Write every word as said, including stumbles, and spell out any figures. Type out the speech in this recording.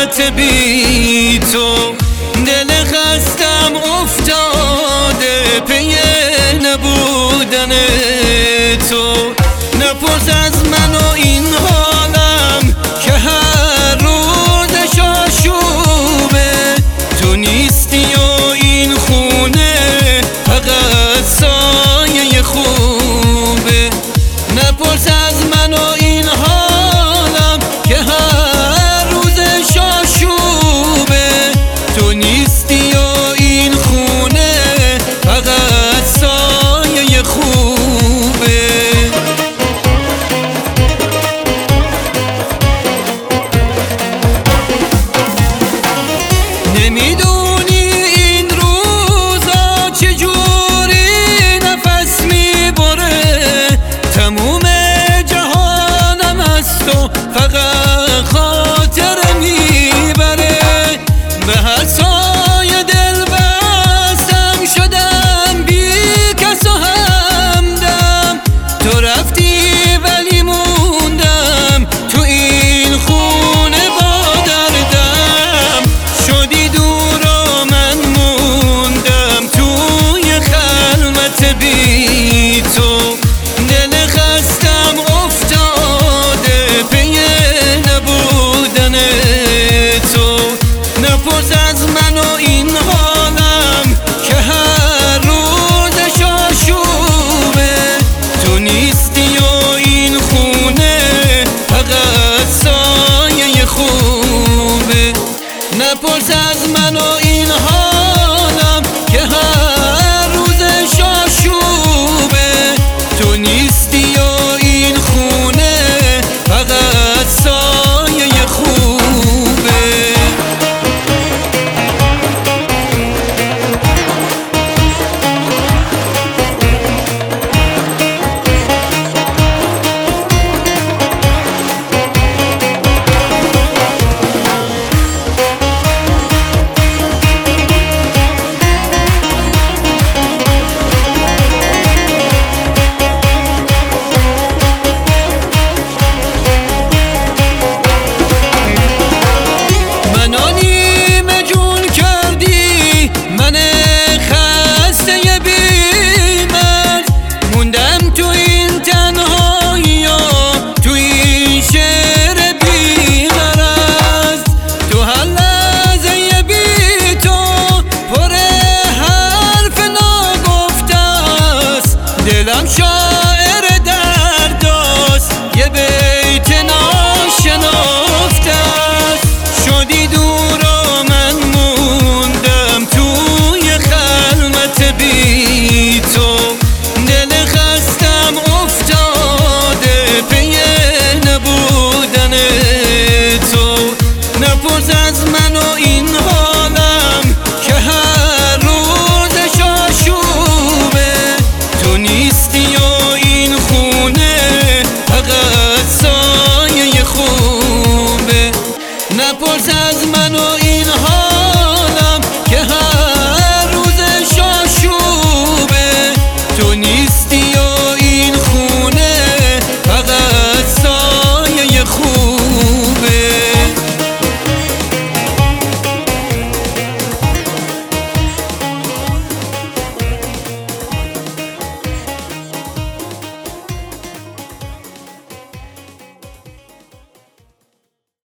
خلوت بی تو، دل خستم افتاده پی نبودن تو. نپرس از من و این حالم که هر روزش آشوبه، تو نیستی و این خونه فقط سایه خوبه. نپرس از من و این حالم که هر روزش آشوبه، تو نیستی و این خونه فقط سایه خوبه. نمیدونی این روزا چجوری نفس میبره، تموم جهانم است و فقط خاطر میبره. به هر سایه دل بستم شدم بی کس و همدم، تو رفتی ولی موندم تو این خونه با دردم. شدی دور و من موندم توی خلوت بی تو، دل خستم افتاده پی نبودن تو. نپرس از من و این حالم که هر روزش آشوبه، تو نیستی و این خونه فقط سایه خوبه. نپرس از من و این